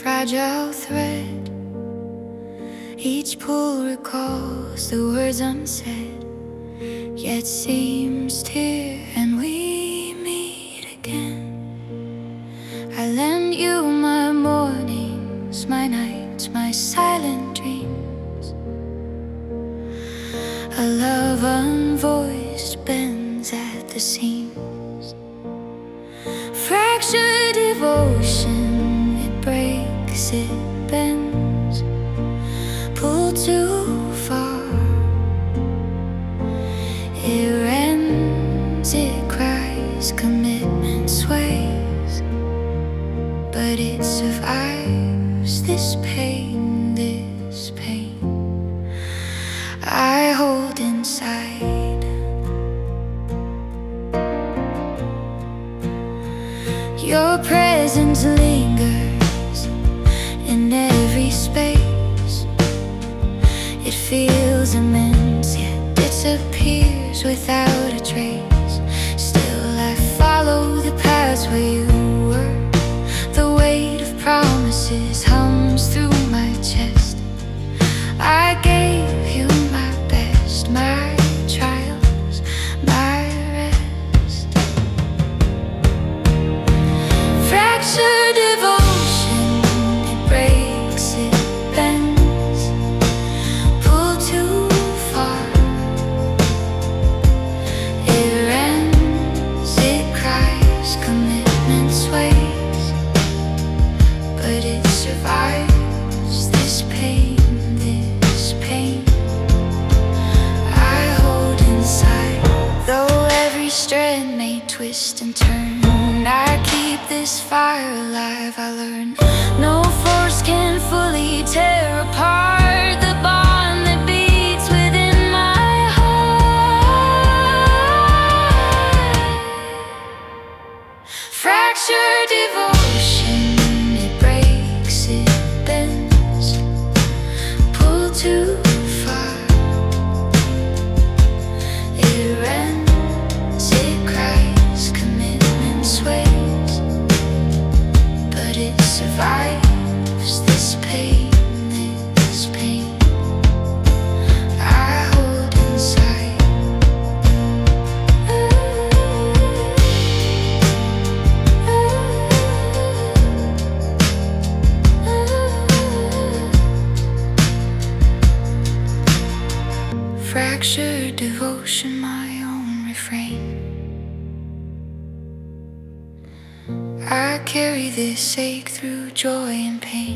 fragile thread. Each pull recalls the words unsaid, yet seems tear and we meet again. I lend you my mornings, my nights, my silent dreams. A love unvoiced bends at the seams. Fractured devotion, it breaks, it bends. Pulled too far, it rends, it cries, commitment sways, but it survives this pain, this pain I hold inside. Your presence lingers in every space. It feels immense, yet disappears without a trace. Still I follow the paths where you were. The weight of promises hums through my chest. I gave you my best, my trials, my rest. Fractured devotion, it breaks, it bends. Pulled too far, it rends, it cries, commitment sways, but it survives this pain, this pain I hold inside. Though every strand may twist and turn, I keep this fire alive. I learn no force can fully tear apart the bond that beats within my heart. Fractured devotion, it breaks, it bends. Pulled too far, it rends, it cries, commitment sways, but it survives this pain, this pain I hold inside. Fractured devotion, my own refrain. I carry this ache through joy and pain.